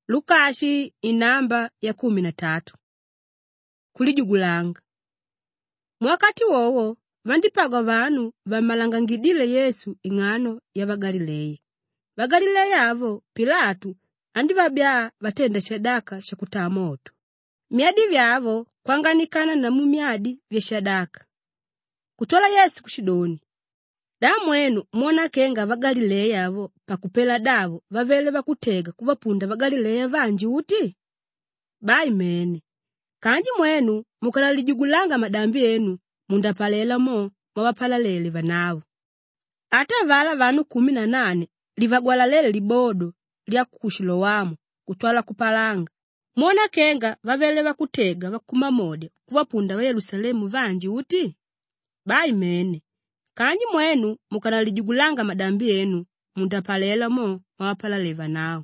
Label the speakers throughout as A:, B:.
A: Lukashi inamba ya 13. Kulijugulanga. Mwakati wowo vandipagwa vanu vamalangangidile Yesu ing'ano ya Vagalileya. Vagalileya avo Pilatu andivabya vatenda shadaka shakutaa moto. Myadi vyavo kwanganikana na mumyadi vya shadaka. Kutola Yesu kushidoni. Damwenu mwona kenga Vagalileya avo pakupela davo vavele vakutega kuvapunda Vagalileya vanji uti? Bai mene. Kanji mwenu mukalalijugulanga madambi enu mundapalela mo mwawapalalele vanavo. Ate vala vanu 18 livagwalalele libodo lya kukushilowamu kutwala kupalanga. Mwona kenga vavele vakutega vakumamode kuvapunda wa Yerusalemu vanji uti? Bai mene. Kanji mwenu mukalalijugulanga madambi enu mundapalela mo mwawapalalele vanao.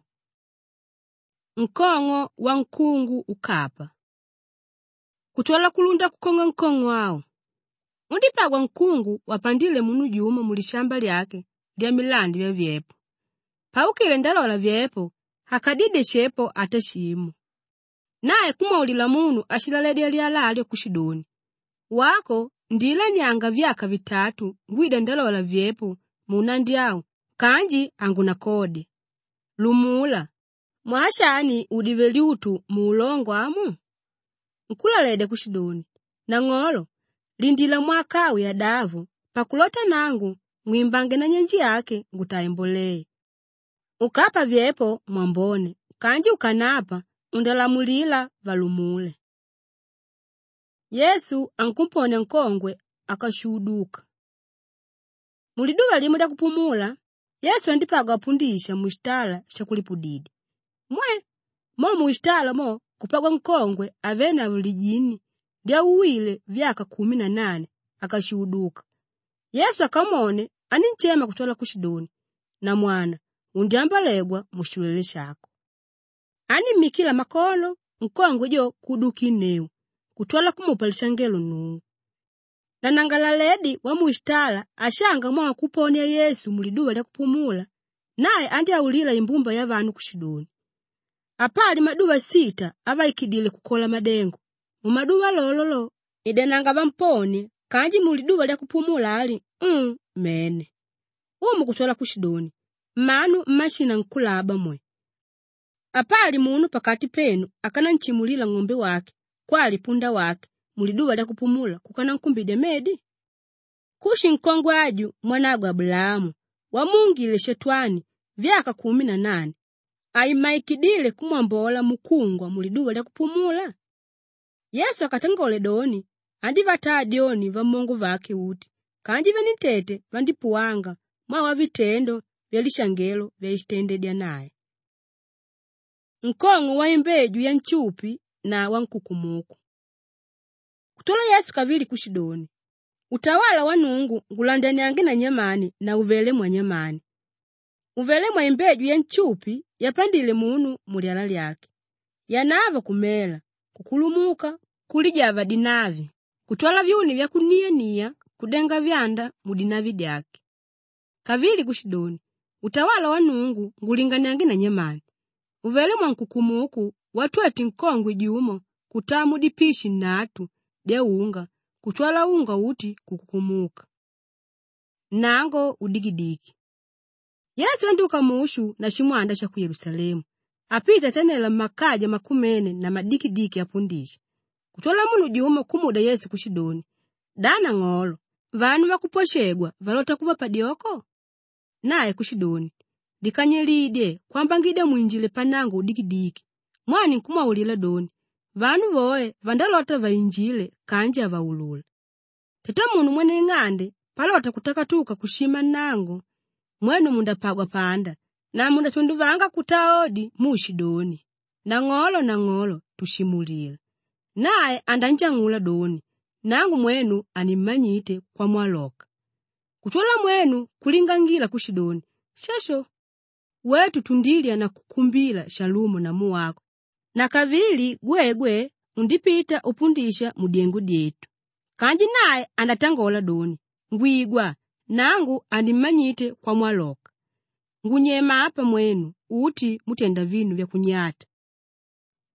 A: Nkongo wa nkungu ukapa. Kutola kulunda kukonga nkongo wao. Undipagwa nkungu wapandile munu juma mulishamba lyake lya milandi vya vyepo. Paukile ndalola vyepo hakadide shepo atashimu. Nae kumaulila munu ashilalede lyalale kushidoni. Wako ndila nyanga vyaka vitatu ngwida ndalola vyepo munandiao kanji anguna kode. Lumula. Mwashani udiveli utu muulongo amu? Nkulalede kushidoni. Na ngolo, lindila mwakau ya davu, pakulota nangu, mwimbange na nyenji yake ngutaimbolee. Ukapa vyepo mwambone, kanji ukanapa, undalamulila valumule. Yesu ankumpone nkongwe, akashuduka. Muliduwa limuda kupumula, Yesu andipagwa apundisha muishtala shakulipudidi. Mo muishtala mo kupagwa nkongwe avena vulijini dia uwile vyaka 18 akashuduka. Yesu akamone aninchema kutola kushidoni na mwana undiambalegwa mushulele shako. Ani mikila makolo nkongwe jo kuduki neu kutola kumupalisha ngelo nungu. Na nangalaledi wa muishtala ashanga mwa kuponia Yesu muliduwa lya kupumula naye andi aulila imbumba ya vanu kushidoni. Apali maduwa 6 avaikidile kukola madengo. Mumaduwa lololo idenanga vampone kanji muliduwa lya kupumula ali mene. Umu kutola kushidoni manu mashina nkulaba mwe. Apali munu pakati penu akana nchimulila ng'ombe wake kwali punda wake muliduwa lya kupumula kukana nkumbide medi. Kushi nkongwe aju mwanagwa Abulamu wamungile shetwani vyaka 18 aimaikidile kumwambola mukungwa muliduwa lya kupumula. Yesu akatangole doni andi vatadioni va mongo vake uti kanji venitete vandipuanga mwa vitendo vyalishangelo vyalitendedya naye. Nkongo wa imbeju ya nchupi na wa nkukumuku. Kutola Yesu kavili kushidoni. Utawala wa Nungu ngulandani ange na nyamani na uvele mwa nyamani. Uvele mwa imbeju ya nchupi yapandile munu muliala lyake. Yanava kumela, kukulumuka, kulijava dinavi. Kutola vyuni vya kunia kudenga vyanda mudinavi dyake. Kavili kushidoni. Utawala wa Nungu ngulingani ange na nyamani. Uvele mwa nkukumuku watueti nkongwe jumo kutamu dipishi natu de unga kutwala unga uti kukukumuka. Nango udigidiki. Yesu anduka mushu na shimwanda cha ku Yerusalemu. Apita tenela makaja makumene na madikidiki apundisha. Kutola munu jumo kumuda Yesu kushidoni. Dana ngolo, vanu vakuposhegwa valota kuva padioko? Nae kushidoni. Dikanyelide kwambangide mwinjile panango udikidiki. Mwani nkumaulila doni. Vanu voe vandalota vainjile kanja vaulula. Teta munu mwene ng'ande palota kutakatuka kushima nango. Mwenu mundapagwa panda na munda tunduvanga kutaodi mushidoni. Na ngolo tushimulila. Nae andanjangula doni. Nangu mwenu animanyite kwa mwaloka. Kutola mwenu kulingangila kushidoni. Shasho. Wetu tundilia na kukumbila shalumu na muwako. Na kavili gwe undipita upundisha mudiengu dietu. Kanji nae andatangola doni. Ngwigwa nangu animanyite kwa mwaloka. Ngunyema apa mwenu uti mutenda vinu vya kunyata.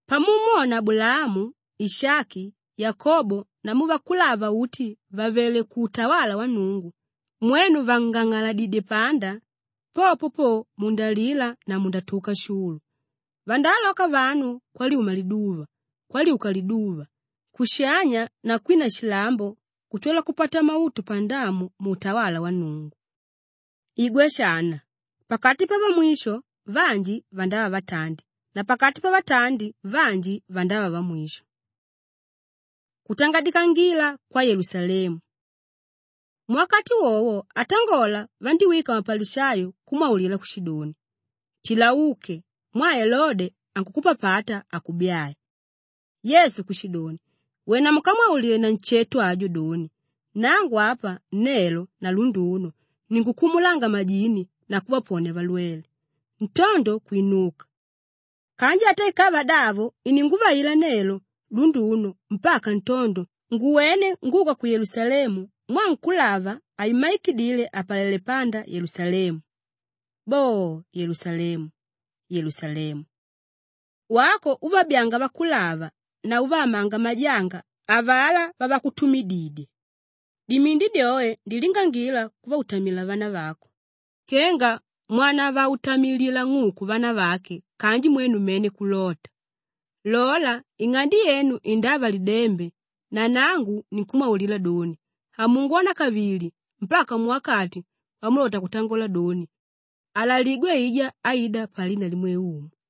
A: Pamumona Abulahamu, Ishaki, Yakobo na muvakulava uti vavele ku utawala wa Nungu, mwenu vangang'ala dide panda, popopo mundalila na mundatuka shulu. Vandaloka vanu kwaliuka liduva, kushanya na kwina shilambo kutwela kupata mautu pandamu mu utawala wa Nungu. Igwe shana, pakati pa mwisho vanji vandava vatandi, na pakati pa vatandi vanji vandava va mwisho. Kutangadika ngila kwa Yerusalemu. Mwakati wowo atangola vandiwika mapalishayo kumaulila kushidoni. Chilauke, mwa Herode ankukupa pata akubyaye. Yesu kushidoni, wena mukamaulile na nchetu ajo doni. Nangu hapa nelo na lunduno ningukumulanga majini na kuwapone valwele. Ntondo kuinuka. Kanji ate ikava davo ininguva ila nelo lunduno mpaka ntondo nguwene nguka ku Yerusalemu mwa nkulava aimaikidile apalele panda Yerusalemu. Bo Yerusalemu, Yerusalemu, wako uvabyanga vakulava na uvamanga majanga avala vavakutumidide. Dimindi dyoe ndilingangila kuva utamila vana vako. Kenga mwana va utamilila ng'uku vana vake kanji mwenu mene kulota. Lola ingandi yenu indava lidembe na nangu nikumaulila doni. Hamungona kavili mpaka mwakati wamulota kutangola doni. Alaligwe ija aida palina limwe umu.